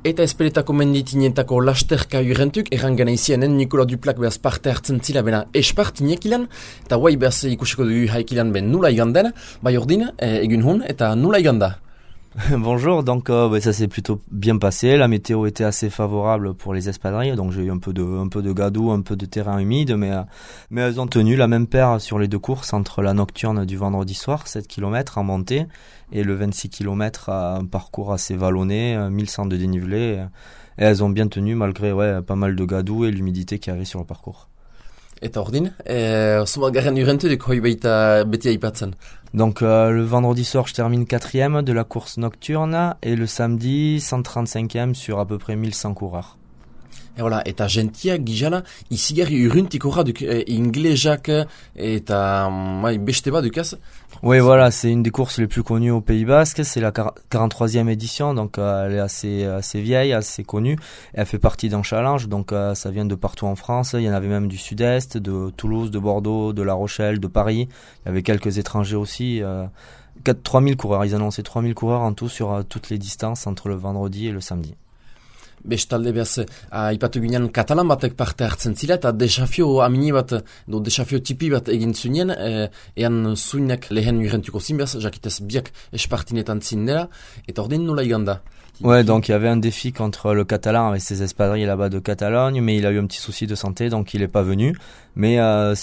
Eta espeletako menditinetako lasterka urrentuk, errangan aizianen Nikola Duplak behaz parte hartzen zila bena espartinek ilan, eta guai behaz ikusiko dugu haikilan ben nula iganden, bai ordin, egun hun, eta nula iganda. Bonjour, donc ça s'est plutôt bien passé. La météo était assez favorable pour les espadrilles, donc j'ai eu un peu de gadou, un peu de terrain humide, mais elles ont tenu la même paire sur les deux courses entre la nocturne du vendredi soir, 7 km en montée, et le 26 km à un parcours assez vallonné, 1100 de dénivelé, et elles ont bien tenu malgré pas mal de gadou et l'humidité qu'il y avait sur le parcours. Eta ordin, zumalgarren urrentuk hoi baita beti aipatzen. Donc le vendredi soir je termine 4e de la course nocturne et le samedi 135e sur à peu près 1100 coureurs. Et voilà, eta gentia gijala izigarri urruntik horra duk inglejak eta beste bat dukaz. Oui, voilà, c'est une des courses les plus connues au Pays Basque, c'est la 43e édition, donc elle est assez vieille, assez connue, et elle fait partie d'un challenge, donc ça vient de partout en France, il y en avait même du sud-est, de Toulouse, de Bordeaux, de La Rochelle, de Paris, il y avait quelques étrangers aussi, 3000 coureurs, ils annonçaient 3000 coureurs en tout sur toutes les distances entre le vendredi et le samedi. Bestalde behaz, aipatu ginen katalan batek parte hartzen zila, eta desafio amini bat, desafio tipi bat egin zunien, ean zuinak lehen urrentuko zin behaz, jakitez biak espartinetan zin nela, eta ordin nola iganda. Ouais, donc il y avait un défi contre le Catalan avec ses espadrilles là-bas de Catalogne, mais il a eu un petit souci de santé, donc il est pas venu. Mais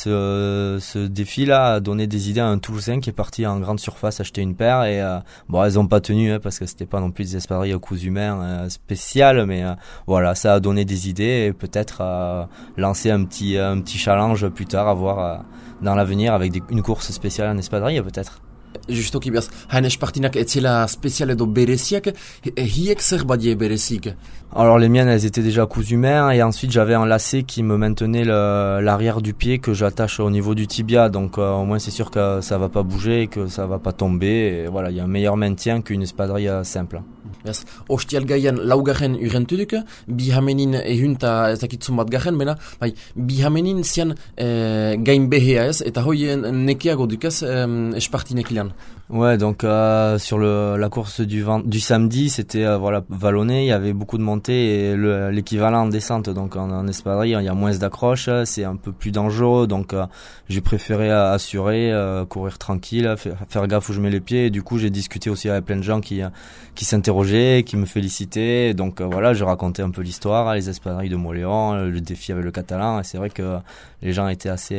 ce défi-là a donné des idées à un Toulousain qui est parti en grande surface acheter une paire et elles ont pas tenu parce que c'était pas non plus des espadrilles aux coups humains spéciales, mais voilà, ça a donné des idées et peut-être lancer un petit challenge plus tard à voir dans l'avenir avec une course spéciale en espadrille peut-être. Justoki behaz, hain espartinak etzela spezial edo bereziak, hiek zer badie berezik? Alors les miennes, elles étaient déjà cousues humains et ensuite j'avais un lacet qui me maintenait l'arrière du pied que j'attache au niveau du tibia, donc au moins c'est sûr que ça va pas bouger et que ça va pas tomber, et voilà, il y a un meilleur maintien qu'une espadrille simple. Yes. Ostial gaian laugarren urrentudik, bihamenin ehunta ezakitzun bat garren, bena, bihamenin zian gain behea ez, eta hoi nekeago dukaz espartinek ilan. Ouais, donc sur la course du samedi, c'était vallonné, il y avait beaucoup de montées et l'équivalent en descente, donc en espadrille, il y a moins d'accroche, c'est un peu plus dangereux, donc j'ai préféré assurer, courir tranquille, faire gaffe où je mets les pieds, et du coup j'ai discuté aussi avec plein de gens qui s'interrogeaient, qui me félicitaient, donc voilà, je racontais un peu l'histoire, les espadrilles de Moléon, le défi avec le Catalan, et c'est vrai que les gens étaient assez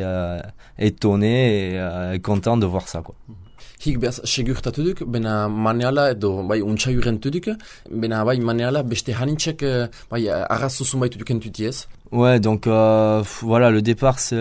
étonnés et contents de voir ça, quoi. Hik behaz segurtatu duk, bena maneala edo untsa urrentu duk, bena maneala beste hanitxek arrazuzun baitu duken tutiez. Ouais, donc voilà, le départ c'est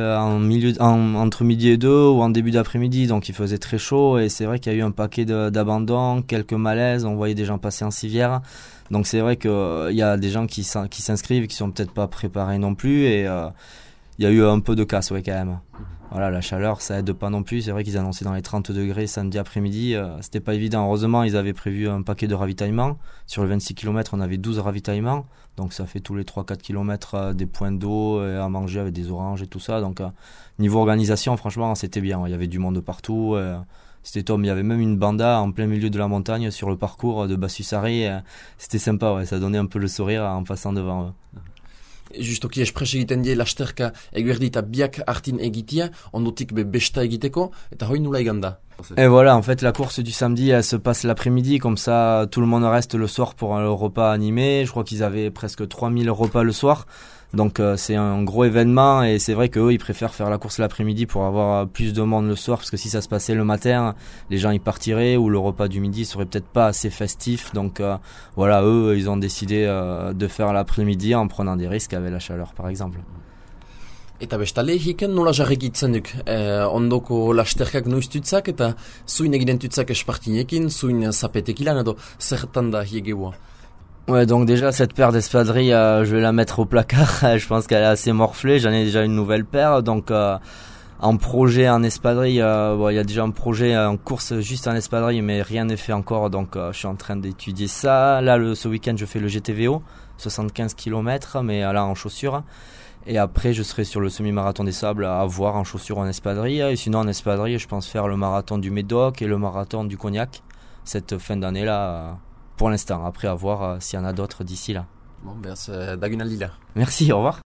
entre midi et 2 ou en début d'après-midi, donc il faisait très chaud et c'est vrai qu'il y a eu un paquet d'abandons, quelques malaises, on voyait des gens passer en civière. Donc c'est vrai que il y a des gens qui s'inscrivent qui sont peut-être pas préparés non plus et il y a eu un peu de casse, ouais, quand même. Voilà, la chaleur, ça aide pas non plus. C'est vrai qu'ils annonçaient dans les 30 degrés samedi après-midi. C'était pas évident. Heureusement, ils avaient prévu un paquet de ravitaillements. Sur le 26 km, on avait 12 ravitaillements. Donc, ça fait tous les 3-4 km des points d'eau à manger avec des oranges et tout ça. Donc, niveau organisation, franchement, c'était bien. Il y avait du monde partout. C'était top. Il y avait même une banda en plein milieu de la montagne sur le parcours de Bassusari. C'était sympa, ouais. Ça donnait un peu le sourire en passant devant eux. Justoki espres egiten die lasterka eguerdi eta biak hartin egitia, ondotik besta egiteko, eta hoi nula iganda. Et voilà, en fait, la course du samedi, elle se passe l'après-midi, comme ça, tout le monde reste le soir pour un repas animé. Je crois qu'ils avaient presque 3000 repas le soir. Donc c'est un gros événement et c'est vrai qu'eux ils préfèrent faire la course l'après-midi pour avoir plus de monde le soir parce que si ça se passait le matin, les gens y partiraient ou le repas du midi serait peut-être pas assez festif. Donc voilà, eux ils ont décidé de faire l'après-midi en prenant des risques avec la chaleur par exemple. Eta bestale hiken nola jarrekitzen duk, ondoko lasterkak noiztutzak eta zuin eginen tutzak espartinekin, zuin zapetekilan edo zertan da hiegeua. Ouais, donc déjà cette paire d'espadrilles, je vais la mettre au placard. Je pense qu'elle est assez morflée. J'en ai déjà une nouvelle paire, donc en projet en espadrille, il y a déjà un projet en course juste en espadrille, mais rien n'est fait encore. Donc je suis en train d'étudier ça. Là, ce week-end, je fais le GTVO, 75 km, mais là en chaussures. Et après, je serai sur le semi-marathon des sables à voir en chaussures en espadrille. Et sinon, en espadrille, je pense faire le marathon du Médoc et le marathon du Cognac cette fin d'année-là. pour l'instant. Après, à voir s'il y en a d'autres d'ici là. Bon, beraz, dagunaldila. Merci, au revoir.